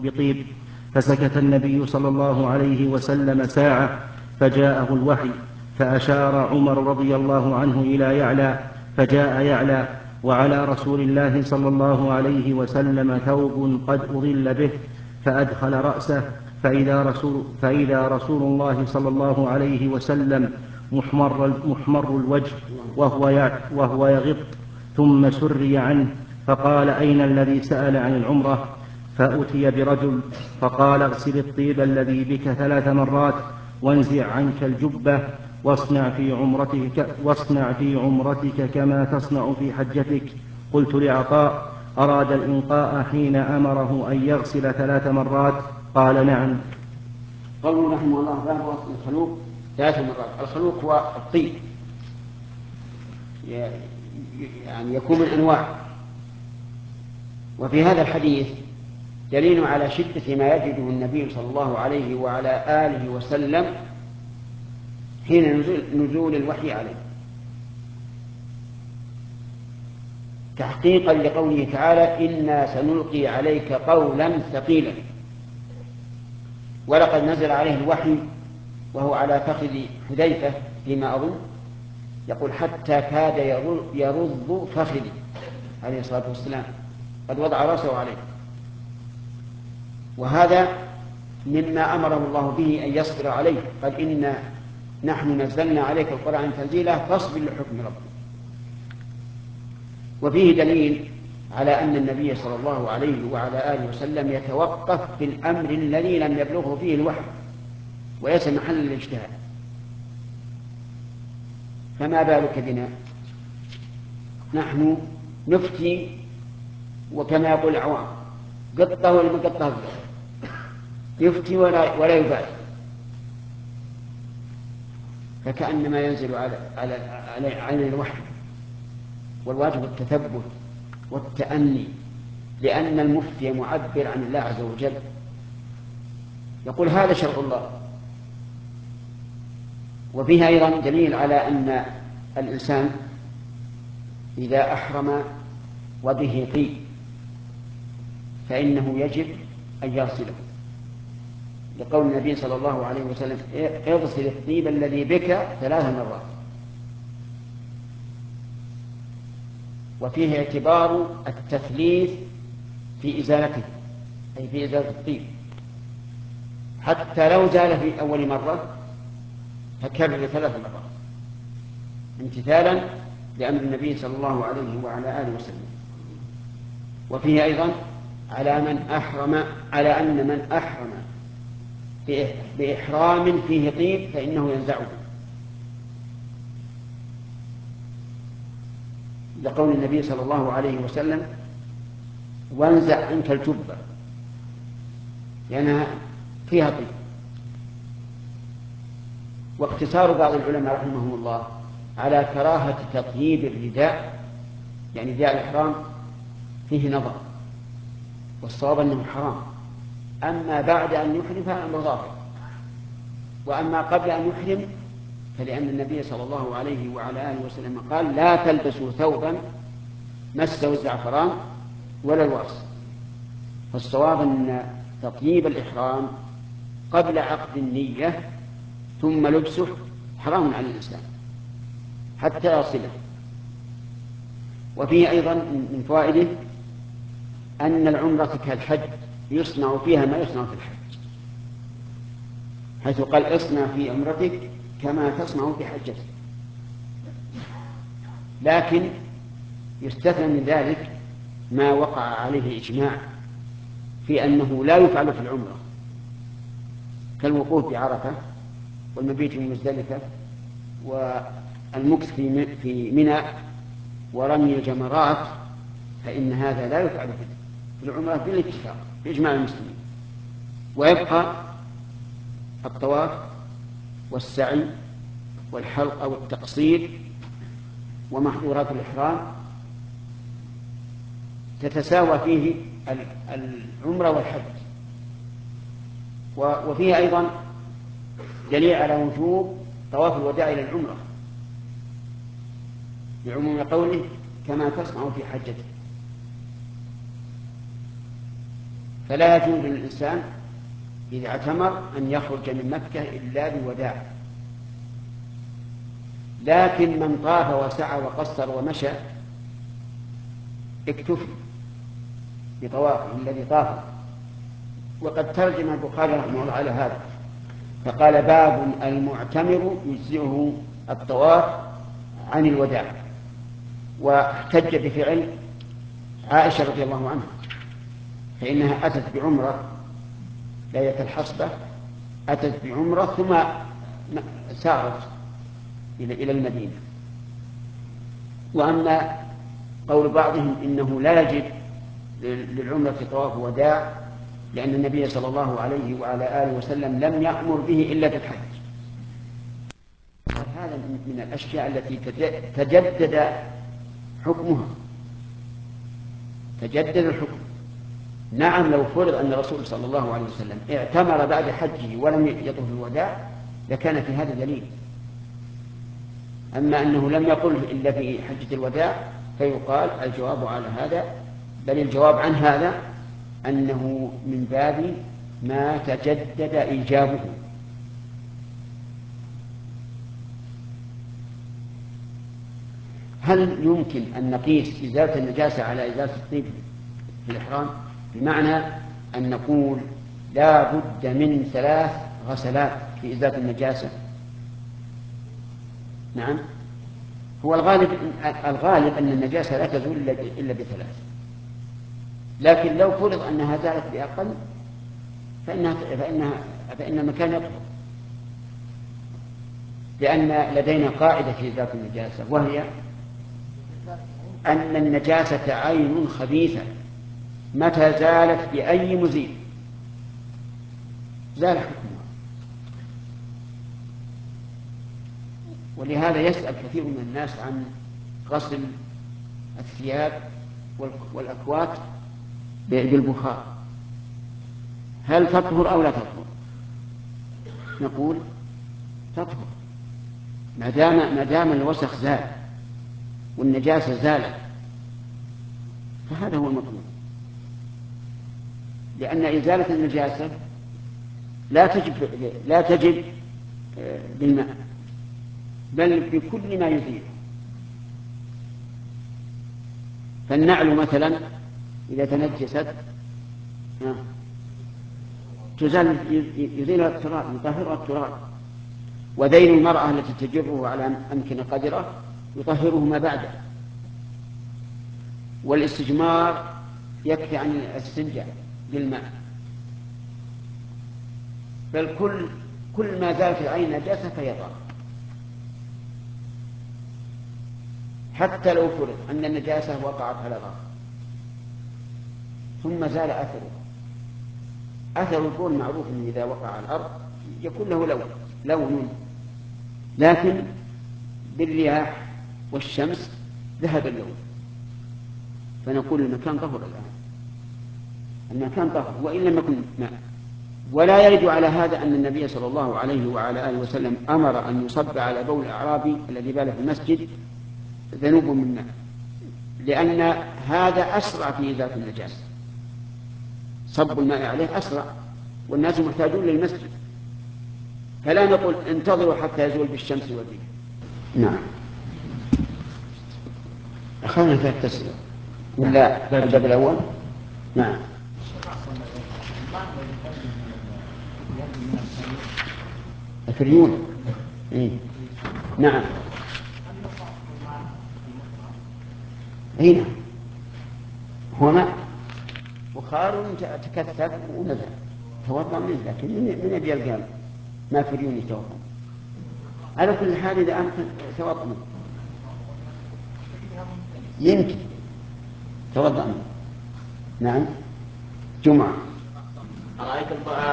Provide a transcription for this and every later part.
بطيب. فسكت النبي صلى الله عليه وسلم ساعة، فجاءه الوحي، فأشار عمر رضي الله عنه إلى يعلى، فجاء يعلى، وعلى رسول الله صلى الله عليه وسلم ثوب قد أظل به، فأدخل رأسه فإذا رسول الله صلى الله عليه وسلم محمر الوجه وهو يغط، ثم سري عنه، فقال: أين الذي سأل عن العمرة؟ فأتي برجل فقال: اغسل الطيب الذي بك 3 مرات، وانزع عنك الجبة، واصنع في عمرتك كما تصنع في حجتك. قلت لعطاء: أراد الإنقاء حين أمره أن يغسل 3 مرات؟ قال: نعم. قوله رحمه الله باب غسل الخلوق 3 مرات. الخلوق هو الطيب، يعني يكون من أنواع. وفي هذا الحديث دليل على شدة ما يجده النبي صلى الله عليه وعلى آله وسلم حين نزول الوحي عليه، تحقيقا لقوله تعالى: إنا سنلقي عليك قولا ثقيلا. ولقد نزل عليه الوحي وهو على فخذ حذيفة فيما أظن، يقول: حتى كاد يرض فخذي عليه الصلاة والسلام، قد وضع رأسه عليه. وهذا مما أمره الله به أن يصبر عليه، قال: إنا نحن نزلنا عليك القرآن تنزيلا فاصبر لحكم ربك. وفيه دليل على أن النبي صلى الله عليه وعلى آله وسلم يتوقف في الأمر الذي لم يبلغه فيه الوحي وليس محل الاجتهاد. فما بالك بنا نحن نفتي وكما يقول العوام: قطة ولا ما قطة، يفتي ولا يبالي، فكأنما ينزل على الوحي. والواجب التثبت والتأني، لأن المفتي معبر عن الله عز وجل، يقول: هذا شرع الله. وفيها أيضا دليل على أن الإنسان إذا أحرم وبه طيب فإنه يجب أن يغسله، لقول النبي صلى الله عليه وسلم: اغسل الطيب الذي بك 3 مرات. وفيه اعتبار التثليث في إزالته، أي في إزالة الطيب، حتى لو زال في أول مرة فكرر 3 مرات امتثالا لأمر النبي صلى الله عليه وعلى آله وسلم. وفيه أيضا على أن من أحرم بإحرام فيه طيب فإنه ينزعه، لقول النبي صلى الله عليه وسلم: وانزع عنك الجبة، لأنها فيها طيب. واقتصار بعض العلماء رحمهم الله على كراهة تطييب الرداء، يعني رداء الإحرام، فيه نظر، والصواب أنه حرام. أما بعد أن يحرم فالأمر ظاهر، وأما قبل أن يحرم فلأن النبي صلى الله عليه وعلى آله وسلم قال: لا تلبسوا ثوبا مسه الزعفران ولا الورس. فالصواب أن تطيب الإحرام قبل عقد النية ثم لبسه حرام على الإنسان حتى يصله. وفيه أيضا من فوائده أن العمرة كالحج يصنع فيها ما يصنع في الحج، حيث قال: اصنع في عمرتك كما تصنع في حجتك. لكن يستثنى من ذلك ما وقع عليه إجماع في أنه لا يفعل في العمرة، كالوقوف بعرفة والمبيت من مزدلفة والمكث في منى ورمي الجمرات، فإن هذا لا يفعل في العمرة بالاتفاق بإجماع المسلمين. ويبقى الطواف والسعي والحلق أو التقصير ومحظورات الإحرام تتساوى فيه العمرة والحج. وفيه أيضا دليل على وجوب طواف الوداع إلى العمرة بعموم قوله: كما تصنع في حجته. فلا يجوز للإنسان إذا اعتمر أن يخرج من مكة إلا بوداع. لكن من طاف وسعى وقصر ومشى اكتفي بطوافه الذي طاف. وقد ترجم البخاري رحمه الله على هذا فقال: باب المعتمر يجزئه الطواف عن الوداع. واحتج بفعل عائشة رضي الله عنها، فإنها أتت بعمرة ليلة الحصبة، أتت بعمرة ثم سارت إلى المدينة. وأما قول بعضهم إنه لا يجب للعمرة طواف وداع لأن النبي صلى الله عليه وعلى آله وسلم لم يأمر به إلا بالحج. هذا من الأشياء التي تجدد حكمها، تجدد الحكم. نعم، لو فرض أن الرسول صلى الله عليه وسلم اعتمر بعد حجه ولم يطف الوداع لكان في هذا دليل. أما أنه لم يقل إلا في حجة الوداع فيقال الجواب على هذا، بل الجواب عن هذا أنه من باب ما تجدد إيجابه. هل يمكن أن نقيس إزالة النجاسة على إزالة الطيب في الإحرام؟ بمعنى أن نقول لا بد من 3 غسلات في إزالة النجاسة. نعم، هو الغالب أن النجاسة لا تزول إلا ب3، لكن لو فرض أنها زالت بأقل فإن المكان يطهر، لأن لدينا قاعدة في إزالة النجاسة، وهي أن النجاسة عين خبيثة متى زالت بأي مزيل زال حكمها. ولهذا يسأل كثير من الناس عن غسل الثياب والأكوات بالبخار، هل تطهر أو لا تطهر؟ نقول تطهر ما دام الوسخ زال والنجاسة زالت، فهذا هو المطلوب. لأن إزالة النجاسة لا تجب بالماء، بل بكل ما يزيل. فالنعل مثلا إذا تنجست يزيل التراب، يطهر التراب. وذيل المرأة التي تجره على أمكنة قدرة يطهره ما بعده. والاستجمار يكفي عن الاستنجاء بالماء. بل كل ما زال في العين نجاسة فهي طاهرة، حتى لو فرض أن النجاسة وقعت على الأرض ثم زال أثر البول معروف أن إذا وقع على الأرض يكون له لون، لكن بالرياح والشمس ذهب اللون، فنقول المكان طهر الآن، المكان طهر وإن لم يكن ماء. ولا يرد على هذا أن النبي صلى الله عليه وعلى آله وسلم أمر أن يصب على بول الأعرابي الذي بال في المسجد ذنوب من ماء، لأن هذا أسرع في إزالة النجاسة، صب الماء عليه أسرع والناس محتاجون للمسجد، فلا نقول انتظروا حتى يزول بالشمس والريح. نعم، أخذنا في التسليم ولا الباب الأول؟ نعم. الفريون نعم. هنا هو ماء بخار تكثف ونزل توضأ منه، لكن من يبي القلب ما فريون يتوضأ. على كل حال إذا أمكن توضأ منه، يمكن توضأ منه. نعم. جمعة. رأيت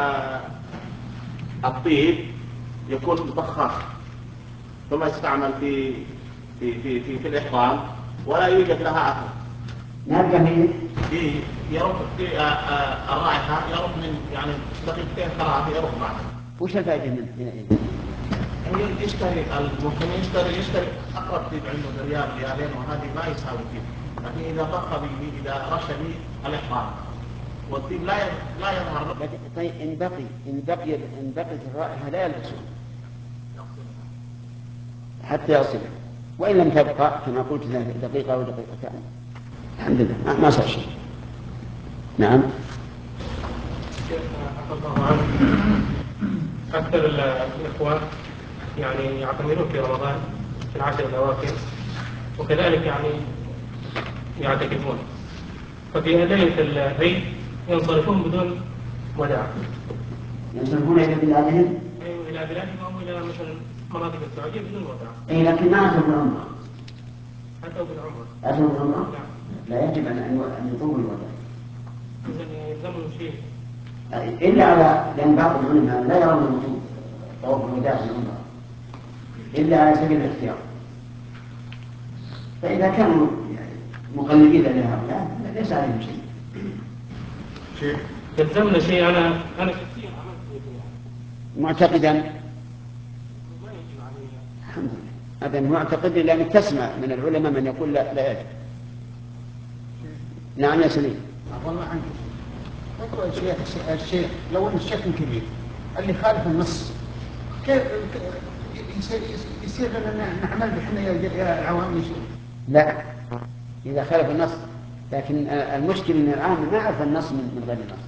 الطيب يكون بخاخ ثم يستعمل في الإحرام ولا يوجد لها أثر. نرجع منه. يرب الرائحة، يرب من يعني دقيقتين 3 يرب معها. وش الفائدة منه؟ يشتري المسلم يشتري أقرب طيب عنده ريالين وهذه ما يساوي فيه، لكن إذا طخ به إذا رش به الإحرام والطيب لا يظهر. طيب إن بقيت الرائحة لا يلبسون حتى يصلها، وإن لم تبقى كما قلت دقيقة أو دقيقتان الحمد لله ما صار شيء. نعم. أكثر الإخوان يعني يعتمرون في رمضان في العشر الأواخر، وكذلك يعني يعتكفون، ففي ليلة العيد ينصرفون بدون وداع. ينصرفون إلى بلادهم؟ أيوة إلى بلادهم أو إلى مثلا مناطق السعودية بدون وداع. إيه لكن ما أتوا بالعمرة. أتوا بالعمرة. أتوا بالعمرة؟ نعم. لا يجب أن يطوفوا بالوداع. إذن يلزمهم شيء. إلا على لأن بعض العلماء لا يرون الوجوب طواف الوداع في العمرة إلا على سبيل الاختيار. فإذا كانوا مقلدين لهؤلاء ليس عليهم شيء. يلزمنا شيء. أنا كثير معتقدا الحمد لله هذا معتقد، لأنك تسمع من العلماء من يقول لا يجب. نعم يا سليم. والله عنك يقول الشيخ لو ان الشيخ كبير اللي خالف النص كيف يصير لنا نعمل بحنا يا العوام يصير؟ لا إذا خالف النص، لكن المشكلة ان العام ما عرف النص من غير النص.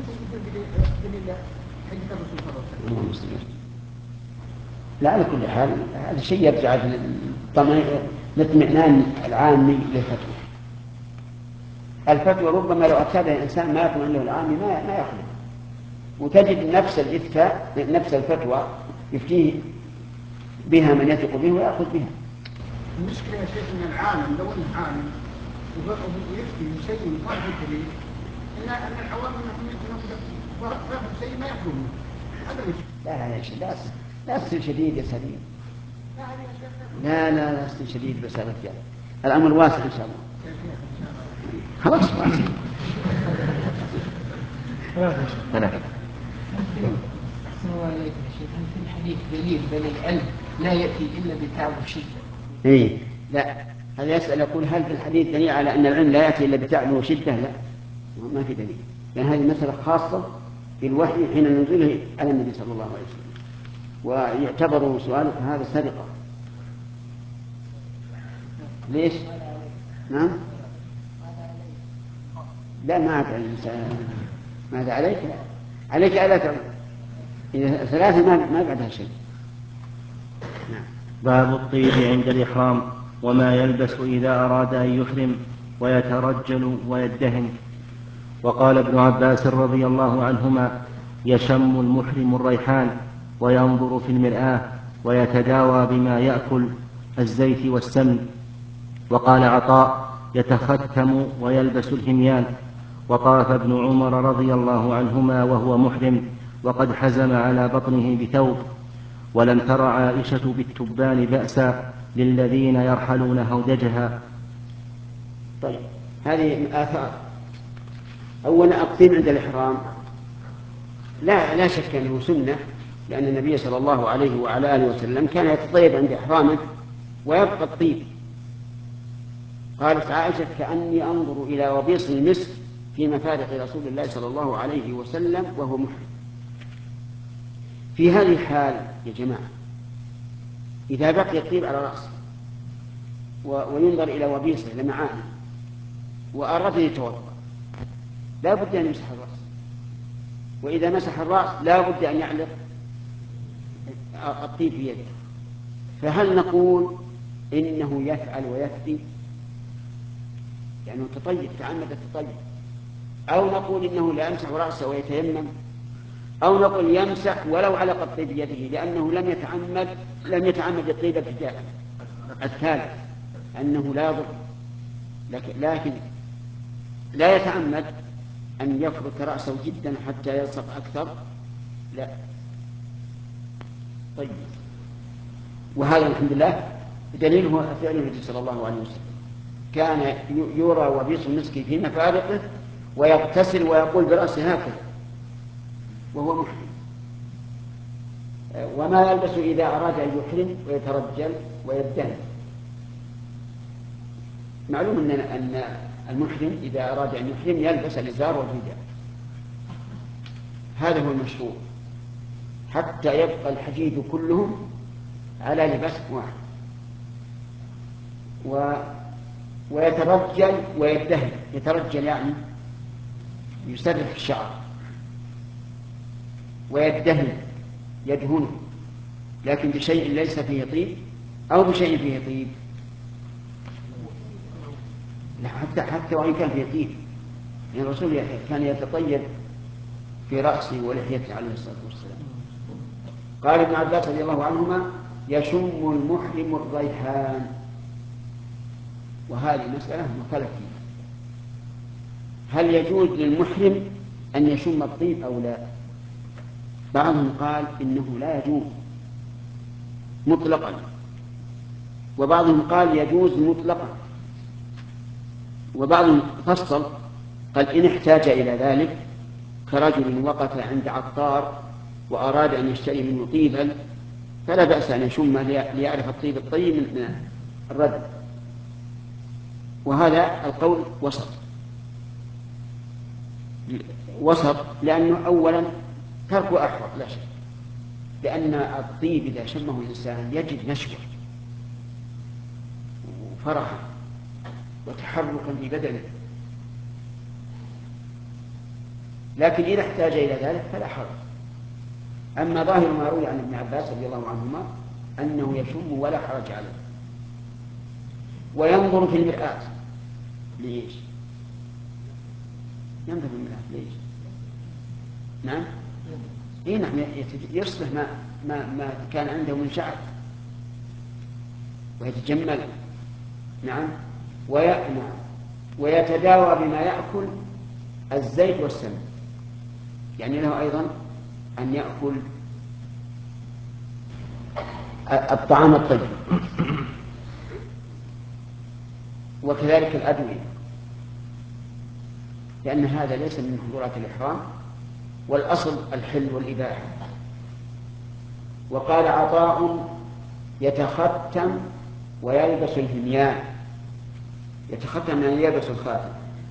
لا على كل حال هذا شيء يرجع للاطمئنان العامي للفتوى. الفتوى ربما لو أتابع الإنسان ما يكون عنده العامي ما يأخذ، وتجد نفس الإفتاء نفس الفتوى يفتيه بها من يثق به ويأخذ بها. المشكلة يا شيخ ان العالم لو انه عالم ويفتي شيء ما يفتي به ان العوام ياخذ شيء ما ياخذ منه. هذا لا يا شيخ لا تصير شديد يا سليم. لا تصير شديد بس يا رجال الأمر واسع إن شاء الله. خلاص واسع. أحسن الله عليك يا شيخ. في الحديث دليل بل العلم لا يأتي إلا بتعب وشدة. إيه لا هذا يسأل يقول هل في الحديث دليل على أن العلم لا يأتي إلا بتعب وشدة؟ لا ما في دليل، لأن هذه مسألة خاصة بالوحي حين نزوله على النبي صلى الله عليه وسلم، ويعتبر سؤالك هذا سرقة. ليش؟ نعم؟ لا ما أدري ماذا عليك؟ عليك ألا تعود إذا ثلاثة ما بعدها شيء. نعم. باب الطيب عند الإحرام وما يلبس إذا أراد أن يحرم ويترجل ويدهن. وقال ابن عباس رضي الله عنهما: يشم المحرم الريحان وينظر في المرآة ويتداوى بما يأكل الزيت والسمن. وقال عطاء: يتختم ويلبس الهميان. وطاف ابن عمر رضي الله عنهما وهو محرم وقد حزم على بطنه بثوب. ولم تر عائشة بالتبان بأسا للذين يرحلون هودجها. طيب هذه آثار. أولا الطيب عند الإحرام لا شك أنه سنة، لأن النبي صلى الله عليه وعلى آله وسلم كان يتطيب عند إحرامه ويبقى الطيب. قالت عائشة: كأني أنظر إلى وبيص المسك في مفارق رسول الله صلى الله عليه وسلم وهو محرم. في هذه الحال يا جماعة إذا بقي الطيب على رأسه وينظر إلى وبيصه لمعانه وأراد أن يتوضأ لا بد أن يمسح الرأس، وإذا مسح الرأس لا بد أن يعلق الطيب في يده. فهل نقول إنه يفعل ويفتي يعني تطيب تعمد التطيب، أو نقول إنه لا يمسح رأسه ويتيمم، أو نقول يمسح ولو علق الطيب بيده لأنه لم يتعمد الطيب ابتداء. الثالث أنه لا يضر، لكن لا يتعمد أن يفرك رأسه جدا حتى يلصق أكثر، لا. طيب وهذا الحمد لله دليله فعل النبي صلى الله عليه وسلم، كان يرى وبيص المسك في مفارقه ويغتسل ويقول برأسه هكذا وهو محرم. وما يلبس إذا أراد أن يحرم ويترجل ويدهن. معلوم أن المحرم إذا أراد أن يحرم يلبس الإزار والرداء هذا هو المشروع، حتى يبقى الحديد كلهم على لباس واحد، ويترجل ويدهن. يترجل يعني يسرح الشعر، ويدهن يدهنه، لكن بشيء ليس فيه طيب أو بشيء فيه طيب، لا حتى وإن كان فيه طيب، يعني الرسول كان يتطيب في رأسه ولحيته عليه الصلاة والسلام. قال ابن عباس رضي الله عنهما: يشم المحرم الريحان. وهذه مسألة مختلف فيها، هل يجوز للمحرم أن يشم الطيب أو لا؟ بعضهم قال إنه لا يجوز مطلقا، وبعضهم قال يجوز مطلقا، وبعضهم فصل قال إن احتاج إلى ذلك، كرجل وقف عند عطار وأراد أن يشتري منه طيبا فلا بأس أن يشم ليعرف الطيب الطيب من الرد. وهذا القول وسط، لأنه أولا تركه أحوط لا شك، لأن الطيب إذا شمه الإنسان يجد نشوة وفرحا وتحركا في بدنه، لكن إذا احتاج إلى ذلك فلا حرج. أما ظاهر ما روي عن ابن عباس رضي الله عنهما أنه يشم ولا حرج عليه. وينظر في المرآة، ليش؟ ينظر في المرآة ليش؟ نعم، إيه نعم، يصلح ما كان عنده من شعر ويتجمل. نعم، ويتداوى بما يأكل الزيت والسمن، يعني له أيضا أن يأكل الطعام الطيب، وكذلك الأدوية، لأن هذا ليس من محظورات الإحرام، والأصل الحل والإباحة. وقال عطاء: يتختم ويلبس الهميان. يتختم يعني يلبس الخاتم،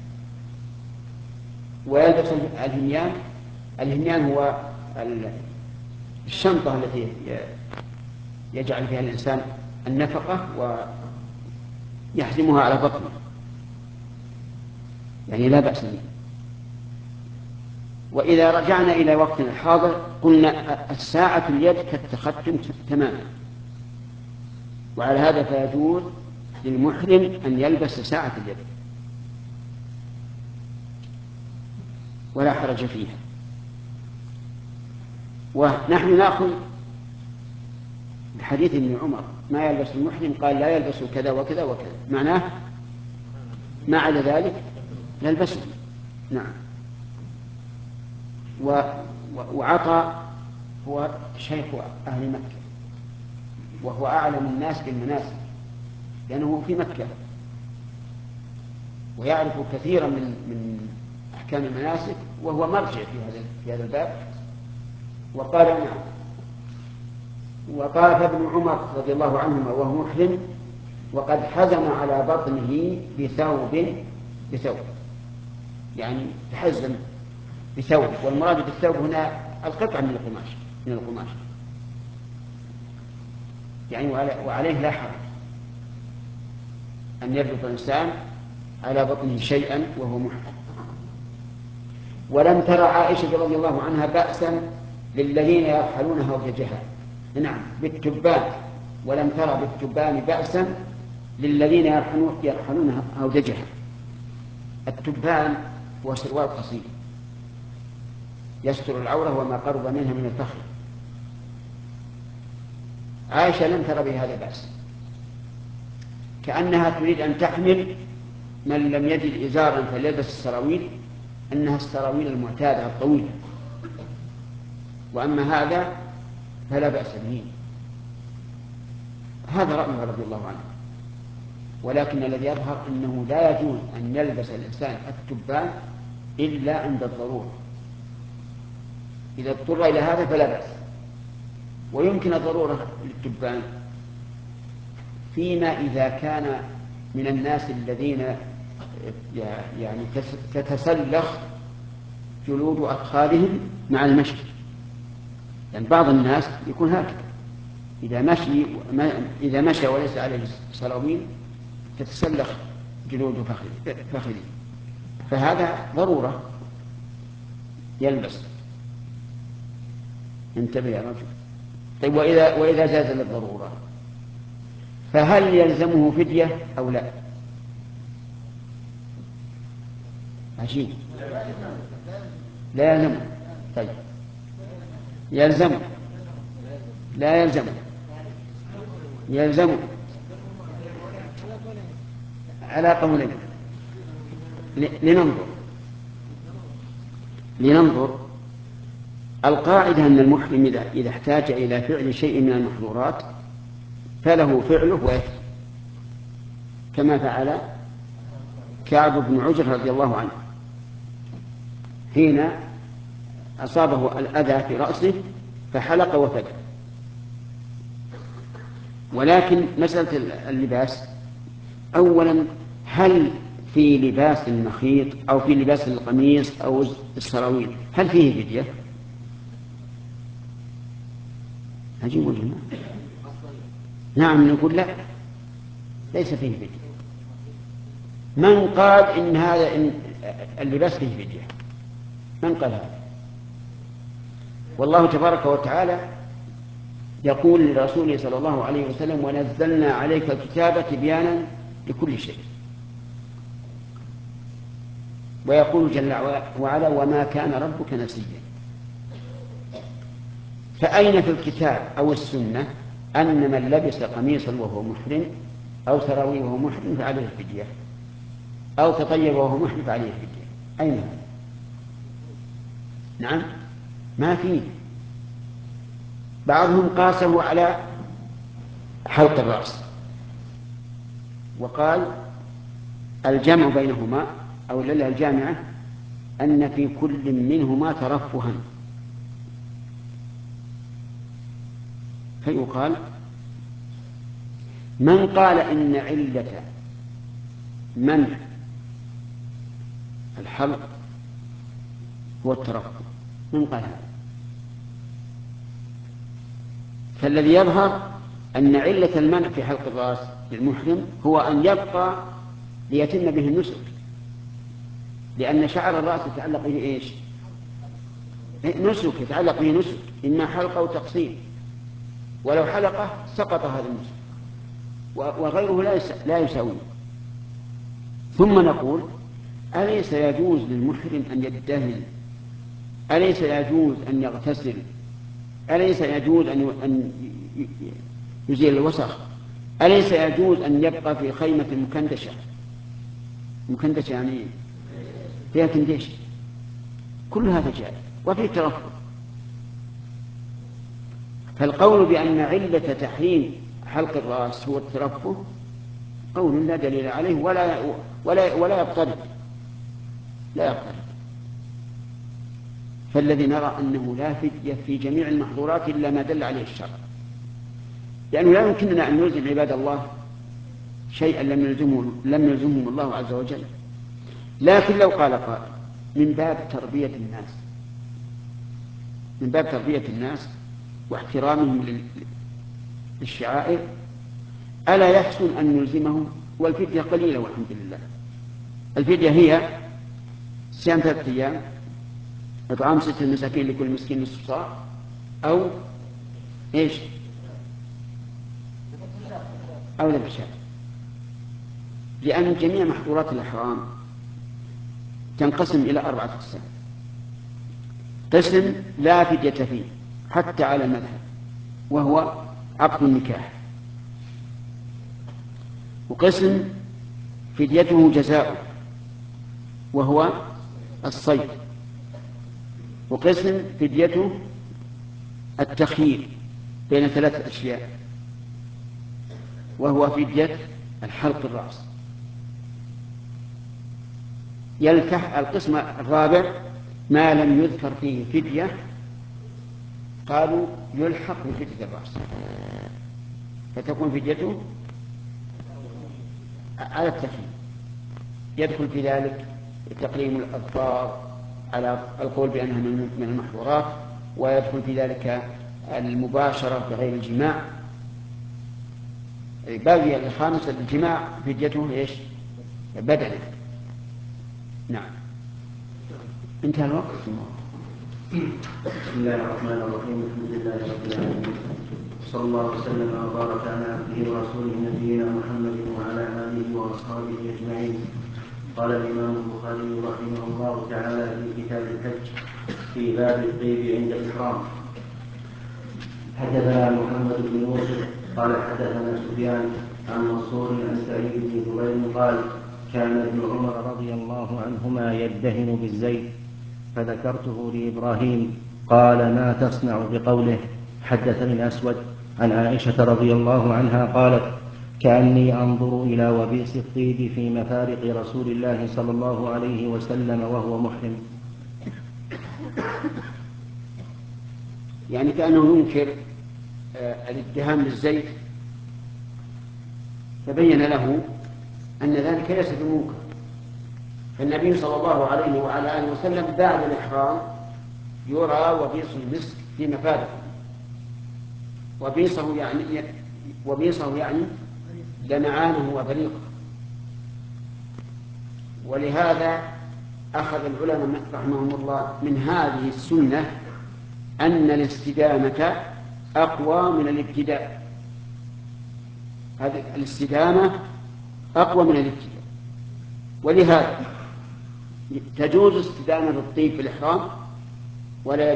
ويلبس الهميان. الهميان هو الشنطة التي يجعل فيها الإنسان النفقة ويحزمها على بطنه، يعني لا بأس به. وإذا رجعنا إلى وقتنا الحاضر قلنا الساعة اليد كالتختم تماما، وعلى هذا فيجوز للمحرم أن يلبس ساعة اليد ولا حرج فيها. ونحن نأخذ بحديث ابن عمر: ما يلبس المحرم، قال لا يلبس كذا وكذا وكذا، معناه ما عدا ذلك يلبسه. نعم. وعطى هو شيخ أهل مكة، وهو أعلم الناس بالمناسك لأنه في مكة ويعرف كثيرا من أحكام المناسك، وهو مرجع في هذا الباب. وقال نعم. وطاف ابن عمر رضي الله عنهما وهو محرم وقد حزم على بطنه بثوب، يعني تحزم بثوب، والمراد بالثوب هنا القطعة من القماش يعني، وعليه لا حرج أن يربط الإنسان على بطنه شيئا وهو محرم. ولم ترى عائشة رضي الله عنها بأسا للذين يرحلون هودجها. نعم، بالتبان. ولم ترى بالتبان بأسا للذين يرحلون هودجها. التبان هو سروال قصير يستر العورة وما قرب منها من الفخذ. عائشة لم ترى بهذا بأس، كأنها تريد أن تحمل من لم يجد إزارا فليلبس السراويل، أنها السراويل المعتادة الطويلة، وأما هذا فلا بأس به. هذا رأيها رضي الله عنه. ولكن الذي يظهر أنه لا يجوز أن يلبس الإنسان التبان إلا عند الضرورة. إذا اضطر إلى هذا فلا بأس. ويمكن الضرورة للتبان فيما إذا كان من الناس الذين يعني تتسلخ جلود أفخاذهم مع المشي. يعني بعض الناس يكون هكذا إذا مشى وليس عليه سراويل تتسلخ جلود فخذه، فهذا ضرورة يلبس. انتبه يا رجل. طيب وإذا جاز للضرورة فهل يلزمه فدية أو لا؟ عجيب. لا يلزمه. طيب يلزمه لا يلزمه يلزمه على قولين. لننظر. القاعدة أن المحرم إذا احتاج إلى فعل شيء من المحظورات فله فعله ويكفي، كما فعل كعب بن عجر رضي الله عنه حين أصابه الأذى في رأسه فحلق وفدى. ولكن مسألة اللباس، أولا هل في لباس المخيط أو في لباس القميص أو السراويل هل فيه فدية؟ عجيب الجماعة. نعم نقول لا، ليس فيه فدية. من قال إن هذا اللباس فيه فدية؟ من قال هذا؟ والله تبارك وتعالى يقول لرسوله صلى الله عليه وسلم: ونزلنا عليك الكتاب تبيانا لكل شيء. ويقول جل وعلا: وما كان ربك نسيا. فأين في الكتاب أو السنة أن من لبس قميصا وهو محرم أو سراويل وهو محرم فعليه الفدية، أو تطيب وهو محرم فعليه الفدية؟ أين هذا؟ نعم ما فيه. بعضهم قاسه على حلق الرأس وقال الجمع بينهما أو العلة الجامعة أن في كل منهما ترفها، فيقال من قال إن علة منع الحلق هو الترفه، من قال هذا؟ فالذي يظهر أن علة المنع في حلق الرأس للمحرم هو أن يبقى ليتم به النسك، لأن شعر الرأس يتعلق به إيش؟ نسك، يتعلق به نسك، إما حلقة أو تقصير، ولو حلقه سقط هذا النسك وغيره لا يساويه. ثم نقول أليس يجوز للمحرم أن يدهن؟ أليس يجوز أن يغتسل؟ أليس يجوز أن يزيل الوسخ؟ أليس يجوز أن يبقى في خيمة مكندشة يعني فيها كنديش؟ كل هذا جائز وفيه ترفه. فالقول بأن علة تحريم حلق الرأس هو الترفه قول لا دليل عليه ولا يضطرد. فالذي نرى أنه لا فدية في جميع المحظورات إلا ما دل عليه الشرع، لأنه لا يمكننا أن نلزم عباد الله شيئا لم يلزمهم الله عز وجل. لكن لو قال قائل من باب تربية الناس واحترامهم للشعائر ألا يحسن أن نلزمهم؟ والفدية قليلة والحمد لله. الفدية هي صيام 3 أيام، إطعام 6 مساكين لكل مسكين نصف صاع، أو إيش؟ أو ذبح شاة. لأن جميع محظورات الإحرام تنقسم إلى 4 أقسام. قسم لا فدية فيه حتى على المذهب وهو عقد النكاح، وقسم فديته جزاء وهو الصيد، وقسم فديته التخيير بين 3 أشياء وهو فدية الحلق الرأس. يلتح القسم الرابع ما لم يذكر فيه فدية، قالوا يلحق بفدية الرأس، فتكون فديته على التخيير. يدخل في ذلك تقليم الأظفار، على القول بأنها من المحظورات، ويدخل في ذلك المباشرة بغير الجماع. باقي الخامس الجماع فديته ايش؟ بدنه. نعم. انتهى الوقت. بسم الله الرحمن الرحيم. الحمد لله رب العالمين، صلى الله وسلم وبارك على عبده ورسوله نبينا محمد وعلى اله واصحابه اجمعين. قال الامام البخاري رحمه الله تعالى في كتاب الحج في باب الطيب عند الاحرام: حدثنا محمد بن يوسف قال حدثنا سفيان عن منصور عن سعيد بن جبير قال: كان ابن عمر رضي الله عنهما يدهن بالزيت، فذكرته لإبراهيم قال: ما تصنع بقوله حدثني الأسود عن عائشة رضي الله عنها قالت: كأني أنظر إلى وبيص الطيب في مفارق رسول الله صلى الله عليه وسلم وهو محرم. يعني كأنه ينكر الادهان بالزيت، فبين له أن ذلك ليس بمنكر. فالنبي صلى الله عليه وعلى آله وسلم بعد الإحرام يرى وبيص المسك في مفارقه. وبيصه يعني لمعانه وبريقه. ولهذا أخذ العلماء رحمهم الله من هذه السنة أن الاستدامة أقوى من الابتداء. هذه الاستدامة أقوى من الابتداء، ولهذا تجوز استدامة الطيب في الإحرام ولا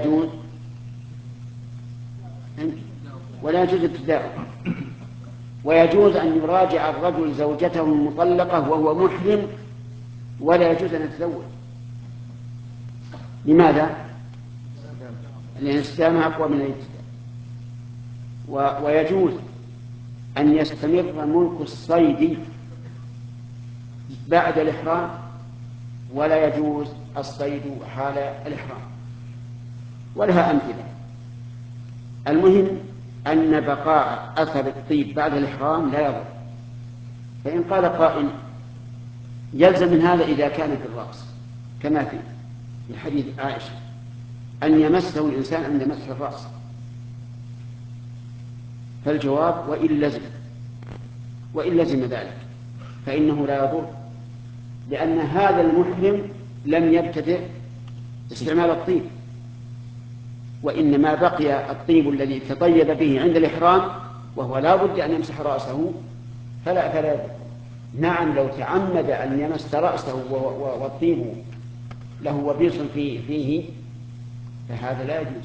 يجوز ابتداءه. ويجوز أن يراجع الرجل زوجته المطلقة وهو محرم ولا يجوز أن يتزوج. لماذا؟ لأن الاستدامة أقوى من الابتداء. ويجوز أن يستمر ملك الصيد بعد الإحرام ولا يجوز الصيد حال الإحرام، ولها أمثلة. المهم أن بقاء أثر الطيب بعد الإحرام لا يضر. فإن قال قائل: يلزم من هذا إذا كان في الرأس كما في حديث عائشة أن يمسه الإنسان عند مسح الرأس، فالجواب: وإن لزم ذلك فإنه لا يضر، لأن هذا المحرم لم يبتدئ استعمال الطيب، وإنما بقي الطيب الذي تطيب به عند الإحرام وهو لا بد أن يمسح رأسه فلا يضر. نعم، لو تعمد أن يمس رأسه والطيب له وبيص فيه فهذا لا يجوز،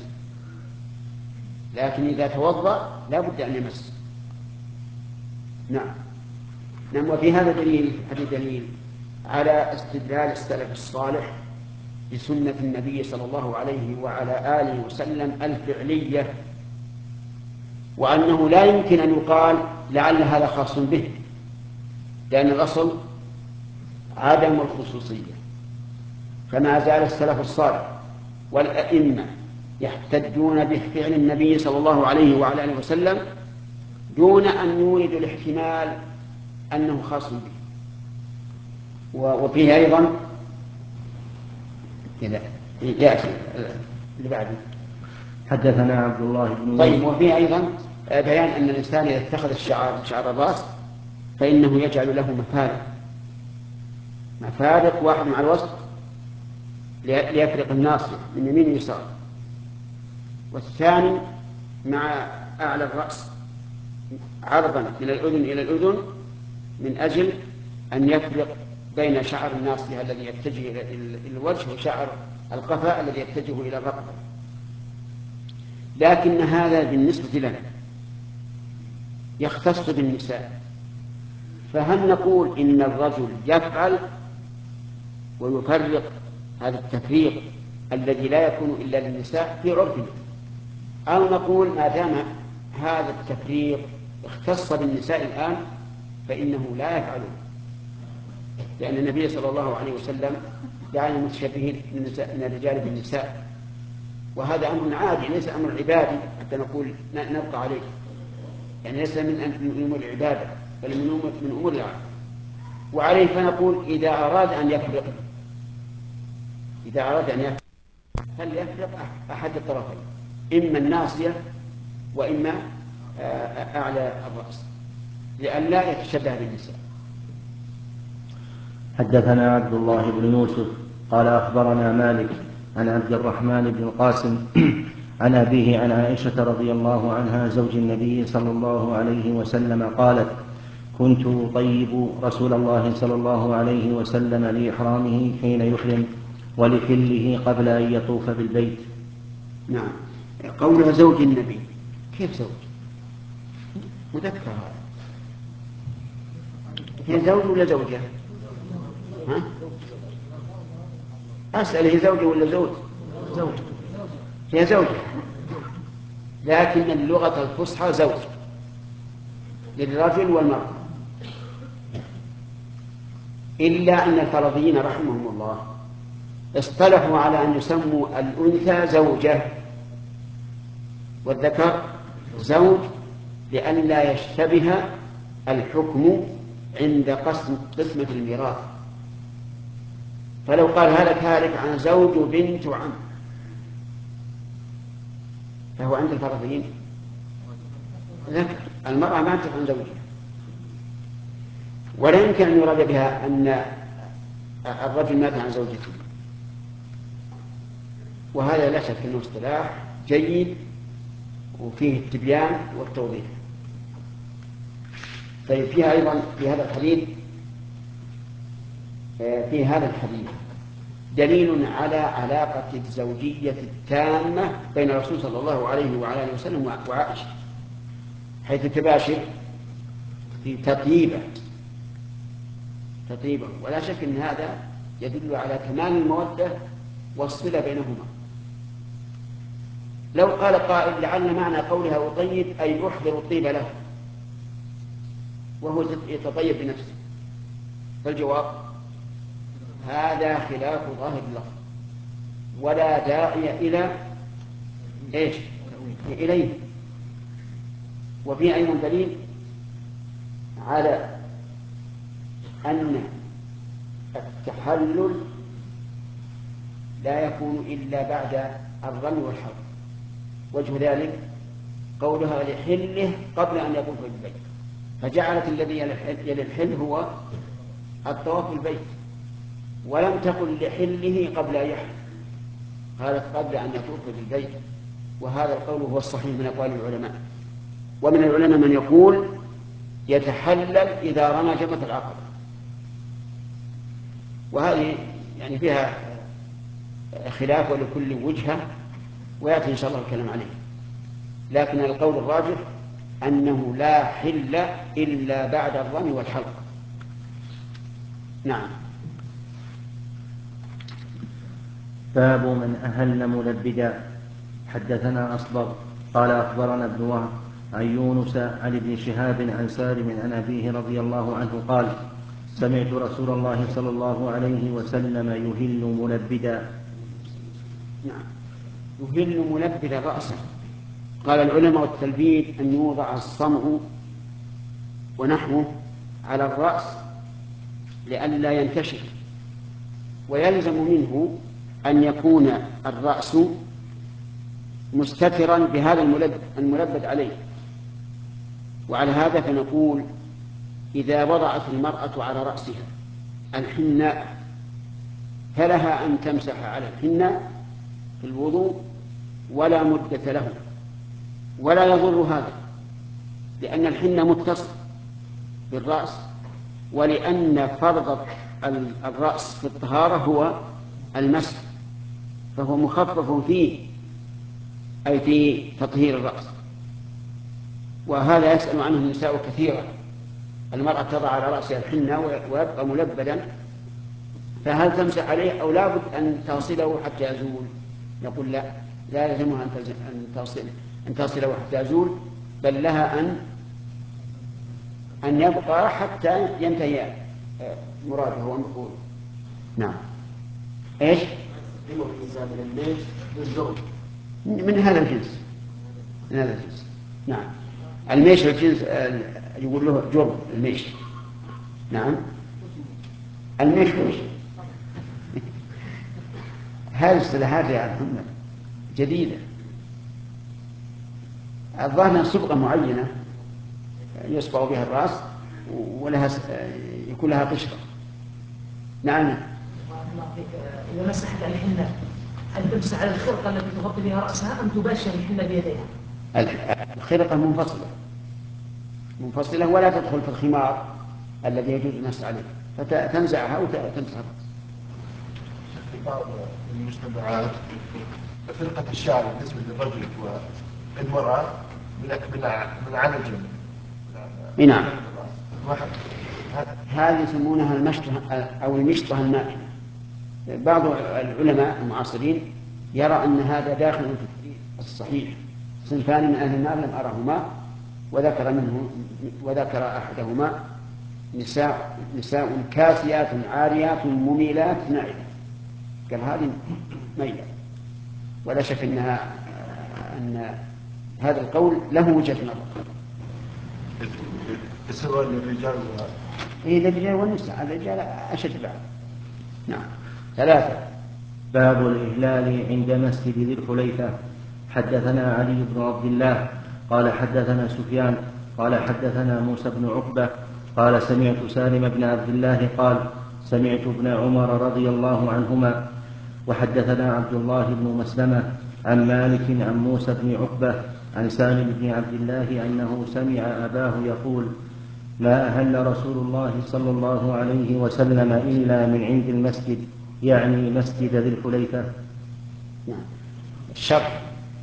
لكن إذا توضأ لا بد أن يمس. نعم. وفي هذا دليل على استدلال السلف الصالح بسنة النبي صلى الله عليه وعلى آله وسلم الفعلية، وأنه لا يمكن أن يقال لعل هذا خاص به، لأن الأصل عدم الخصوصية. فما زال السلف الصالح والأئمة يحتجون بفعل النبي صلى الله عليه وعلى آله وسلم دون أن يوردوا الاحتمال أنه خاص به. وفيه أيضا يأتي اللي بعده. حدثنا عبد الله بن طيب، وفيه أيضا بيان أن الإنسان إذا اتخذ شعر الرأس فإنه يجعل له مفارق واحد مع الوسط ليفرق الناصية من يمين ويسار، والثاني مع أعلى الرأس عرضا من الأذن إلى الأذن، من أجل أن يفرق بين شعر الناصية الذي يتجه إلى الوجه وشعر القفا الذي يتجه إلى الرقبة. لكن هذا بالنسبة لنا يختص بالنساء، فهل نقول إن الرجل يفعل ويفرق هذا التفريق الذي لا يكون إلا للنساء في عرفنا، أو نقول ما دام هذا التفريق اختص بالنساء الآن فإنه لا يفعله، لأن النبي صلى الله عليه وسلم دعا المتشبهين من الرجال بالنساء، وهذا أمر عادي ليس أمر عبادي حتى نقول نبقى عليه، يعني ليس من أمور العبادة بل من أمور العادة. وعليه فنقول إذا أراد أن يفرق فليفرق أحد الطرفين، إما الناصية وإما أعلى الرأس، لئلا يتشبه بالنساء. حدثنا عبد الله بن يوسف قال أخبرنا مالك عن عبد الرحمن بن القاسم عن أبيه عن عائشة رضي الله عنها زوج النبي صلى الله عليه وسلم قالت: كنت أطيب رسول الله صلى الله عليه وسلم لإحرامه حين يحرم ولحله قبل أن يطوف بالبيت. نعم. قولها زوج النبي، كيف زوج؟ مذكر هذا، هي زوج ولا زوجة؟ ها؟ أسأل هي زوجة ولا زوج؟ زوج. هي زوجة، لكن اللغة الفصحى زوج للرجل والمرأة، إلا أن الفرضيين رحمهم الله اصطلحوا على أن يسموا الأنثى زوجة والذكر زوج، لئلا يشتبه الحكم عند قسمة الميراث. فلو قال هلك عن زوج بنت عم فهو عند الفرضيين ذكر، المرأة ما تقع عن زوجها، ولا يمكن أن يراد بها أن الرجل مات عن زوجته، وهذا لا شك أنه اصطلاح جيد وفيه التبيان والتوضيح. طيب فيها أيضا في هذا الحديث دليل على علاقة الزوجية التامة بين الرسول صلى الله عليه وعلى آله وسلم وعائشة، حيث تباشر في تطيبه، ولا شك أن هذا يدل على كمال المودة والصلة بينهما. لو قال قائل لعل معنى قولها أطيب أي أحضر الطيب له وهو يتطيب بنفسه، فالجواب هذا خلاف ظاهر اللفظ ولا داعي إليه. وفي أيضا دليل على أن التحلل لا يكون إلا بعد الرمي والحلق. وجه ذلك قولها لحله قبل أن يطوف بالبيت، فجعلت الذي يلي الحل هو الطواف بالبيت، ولم تقل لحله قبل أن يحل، قالت قبل أن يطوف بالبيت. وهذا القول هو الصحيح من أقوال العلماء. ومن العلماء من يقول يتحلل إذا رمى جمرة العقبة، وهذه يعني فيها خلاف ولكل وجهة ويأتي إن شاء الله الكلام عليه، لكن القول الراجح أنه لا حل إلا بعد الرمي والحلق. نعم. باب من أهل ملبدا. حدثنا أصبغ قال أخبرنا ابن وهب عن يونس عن ابن شهاب عن سالم عن أبيه رضي الله عنه قال: سمعت رسول الله صلى الله عليه وسلم يهل ملبدا. نعم، يهل ملبدا رأسا. قال العلماء والتلبيد أن يوضع الصمع ونحوه على الرأس لئلا ينتشر، ويلزم منه أن يكون الرأس مستترا بهذا الملبد عليه. وعلى هذا فنقول إذا وضعت المرأة على رأسها الحناء فلها أن تمسح على الحناء في الوضوء ولا مدة له، ولا يضر هذا، لأن الحنة متصل بالرأس، ولأن فرض الرأس في الطهارة هو المسح، فهو مخفف فيه أي في تطهير الرأس. وهذا يسأل عنه النساء كثيرا، المرأة تضع على رأسها الحنة ويبقى ملبدا، فهل تمسح عليه أو لابد أن تصله حتى يزول؟ نقول لا يلزمها أن تصله حتى يزول، بل لها أن يبقى حتى ينتهي مراده ومقوله. نعم. إيش؟ من هذا الجنس. نعم. الميش الجنس يقول له جرم الميش. نعم. الميش هذه اصطلاحات يا محمد جديدة. الظاهر صبغة معينة يصبغ بها الرأس ولها يكون لها قشرة. نعم. إذا مسحت على الحنة هل تمسح على الخرقة التي تغطي بها رأسها أم تباشر الحنة بيديها؟ الخرقة منفصلة ولا تدخل في الخمار الذي يجوز المسح عليه، فتنزعها وتمسح. في بعض المجتمعات فرقة الشعر بالنسبة للرجل والمرأة من على الجنب. نعم. هذه يسمونها المشطة أو المشطة المائنة. بعض العلماء المعاصرين يرى أن هذا داخل في الصحيح. صنفان من أهل النار لم أرهما، وذكر أحدهما نساء كاسيات عاريات مميلات مائلة. قال هذه ميلة، ولا شك أن هذا القول له وجهة نظر. سواء للرجال للرجال والنساء، الرجال أشد بعد. نعم. 3. باب الإهلال عند مسجد ذي الحليفة. حدثنا علي بن عبد الله قال حدثنا سفيان قال حدثنا موسى بن عقبة قال سمعت سالم بن عبد الله قال سمعت ابن عمر رضي الله عنهما. وحدثنا عبد الله بن مسلمة عن مالك عن موسى بن عقبة عن سالم بن عبد الله أنه سمع أباه يقول ما أهل رسول الله صلى الله عليه وسلم إلا من عند المسجد، يعني مسجد ذي الحليفة. الشرح.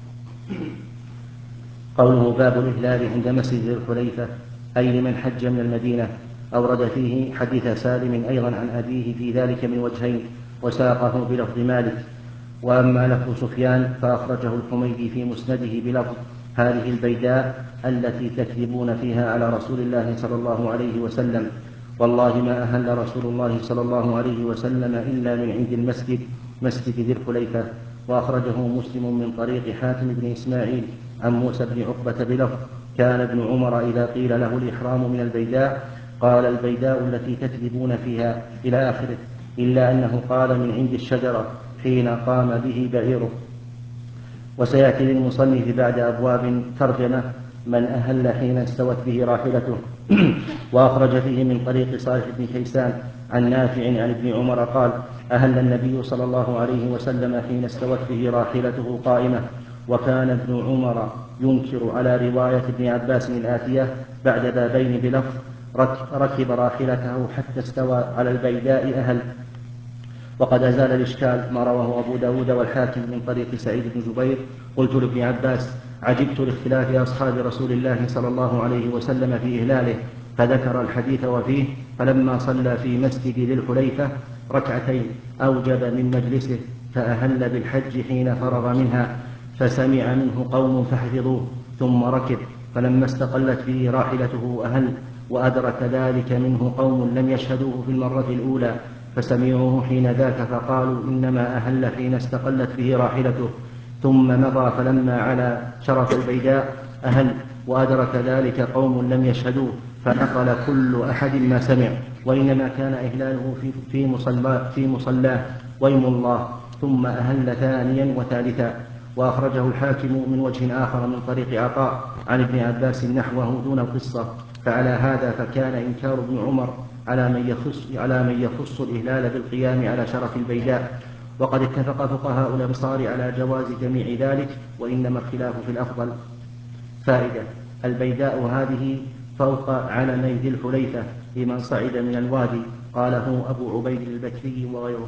قوله باب الإهلال عند مسجد ذي الحليفة أي لمن حج من المدينة. أورد فيه حديث سالم أيضا عن أبيه في ذلك من وجهين وساقه بلفظ مالك. وأما لفظ سفيان فأخرجه الحميدي في مسنده بلفظ هذه البيداء التي تكذبون فيها على رسول الله صلى الله عليه وسلم، والله ما أهل رسول الله صلى الله عليه وسلم إلا من عند المسجد مسجد ذي الحليفة. وأخرجه مسلم من طريق حاتم بن إسماعيل عن موسى بن عقبة بلفظ كان ابن عمر إذا قيل له الإحرام من البيداء قال البيداء التي تكذبون فيها إلى آخره، إلا أنه قال من عند الشجرة حين قام به بعيره. وسيأتي للمصنف بعد أبواب ترجمة من أهل حين استوت به راحلته. وأخرج فيه من طريق صالح بن كيسان عن نافع عن ابن عمر قال أهل النبي صلى الله عليه وسلم حين استوت به راحلته قائمة. وكان ابن عمر ينكر على رواية ابن عباس الآتية بعد بابين بلفظ ركب راحلته حتى استوى على البيداء أهل. وقد أزال الإشكال ما رواه أبو داود والحاكم من طريق سعيد بن جبير. قلت لابن عباس عجبت لاختلاف أصحاب رسول الله صلى الله عليه وسلم في إهلاله، فذكر الحديث وفيه فلما صلى في مسجد ذي الحليفة ركعتين أوجب من مجلسه فأهل بالحج حين فرغ منها، فسمع منه قوم فحفظوه ثم ركب، فلما استقلت به راحلته أهل، وأدرك ذلك منه قوم لم يشهدوه في المرة الأولى فسمعوه حين ذاك فقالوا إنما أهل حين استقلت به راحلته، ثم مضى فلما على شرف البيداء أهل، وأدرك ذلك قوم لم يشهدوه فنقل كل أحد ما سمع، وإنما كان إهلاله في مصلاه ويم الله، ثم أهل ثانيا وثالثا. وأخرجه الحاكم من وجه آخر من طريق عطاء عن ابن عباس نحوه دون القصة. فعلى هذا فكان إنكار ابن عمر على من يخص الإهلال بالقيام على شرف البيداء. وقد اتفق فقهاء الأمصار على جواز جميع ذلك، وإنما الخلاف في الأفضل. فائدة: البيداء هذه فوق علمي ذي الحليفة لمن صعد من الوادي، قاله أبو عبيد البكري وغيره.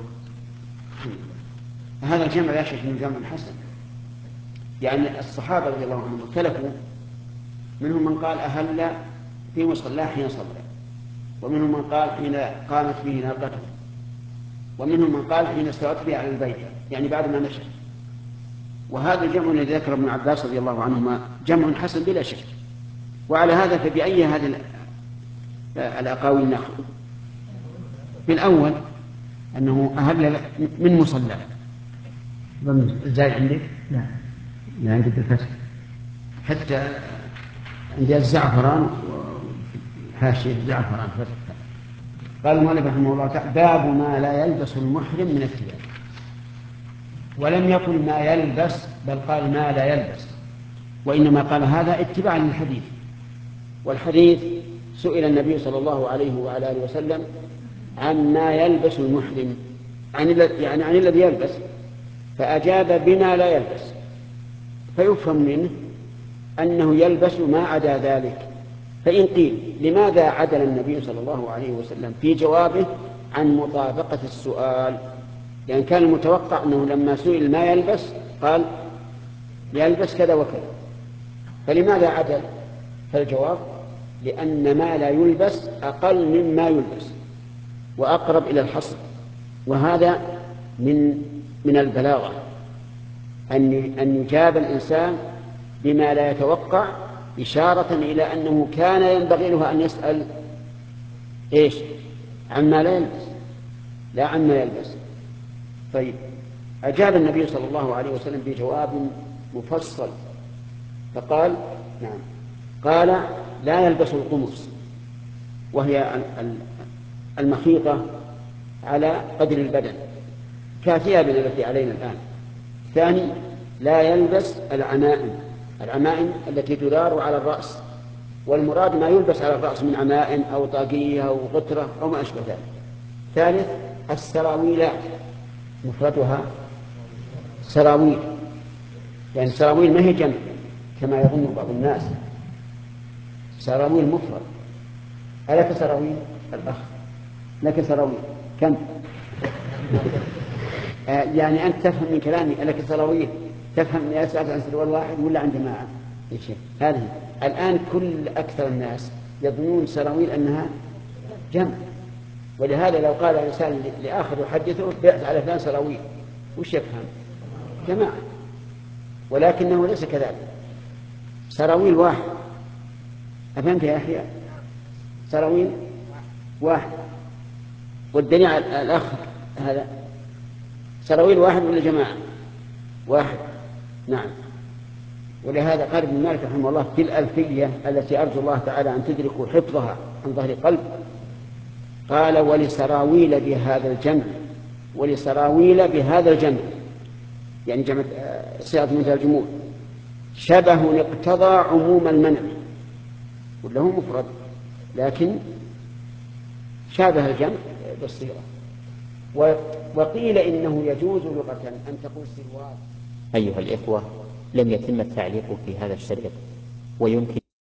هذا الجمع لا شك من جمع حسن، يعني الصحابة رضي الله عنهم اختلفوا، منهم من قال أهل في مصلاه حين صلى، ومنهم من قال حين قامت به ناقته، ومنهم من قال حين استوت به على البيت، يعني بعد ما مشى. وهذا الجمع الذي ذكر ابن عباس رضي الله عنهما جمع حسن بلا شك. وعلى هذا فبأي هذه الأقاويل نأخذ؟ في الأول أنه أهل من مصلاه. الزاي عندك؟ لا عندي بالفتح، حتى عندي الزعفران وحاشية الزعفران فتح. قال المؤلف رحمه الله تعالى: باب ما لا يلبس المحرم من الثياب. ولم يقل ما يلبس بل قال ما لا يلبس، وإنما قال هذا اتباعا للحديث. والحديث سئل النبي صلى الله عليه وعلى آله وسلم عما يلبس المحرم، عن الذي يلبس، فأجاب بما لا يلبس، فيفهم منه أنه يلبس ما عدا ذلك. فإن قيل لماذا عدل النبي صلى الله عليه وسلم في جوابه عن مطابقة السؤال؟ يعني كان المتوقع أنه لما سئل ما يلبس قال يلبس كذا وكذا، فلماذا عدل؟ فالجواب لأن ما لا يلبس أقل مما يلبس وأقرب إلى الحصر، وهذا من البلاغة أن يجاب الإنسان بما لا يتوقع، إشارة إلى أنه كان ينبغي له أن يسأل إيش؟ عما لا يلبس لا عما يلبس. طيب، أجاب النبي صلى الله عليه وسلم بجواب مفصل فقال نعم، قال لا يلبس القمص، وهي المخيطة على قدر البدن كثيابنا التي علينا الآن. ثاني، لا يلبس العمائم التي تدار على الرأس، والمراد ما يلبس على الرأس من عمائم أو طاقية أو غترة أو ما أشبه ذلك. ثالث، السراويلات مفردها سراويل، يعني سراويل ما هي جمع كما يظن بعض الناس، سراويل مفرد. ألك سراويل الأخ؟ لك سراويل كم؟ يعني أنت تفهم من كلامي ألك سراويل، تفهم أني أسأل عن سروال واحد ولا عن جماعة؟ هذه الآن أكثر الناس يظنون سراويل أنها جمع، ولهذا لو قال الإنسان لآخر يحدثه بعت على فلان سراويل، وش يفهم؟ جماعة، ولكنه ليس كذلك، سراويل واحد. أفهمت يا أخي؟ سراويل واحد، والدليل على الأخ هذا سراويل واحد ولا جماعة؟ واحد، نعم. ولهذا قال ابن مالك رحمه الله في الألفية التي أرجو الله تعالى أن تدركوا حفظها عن ظهر قلب، قال ولسراويل بهذا الجمع، يعني جمع صيغة من الجموع، شبه اقتضى عموم المنع، وله مفرد لكن شابه الجمع بالصيغة. وقيل إنه يجوز لغة أن تقول سروال. أيها الإخوة، لم يتم التعليق في هذا الشريط، ويمكن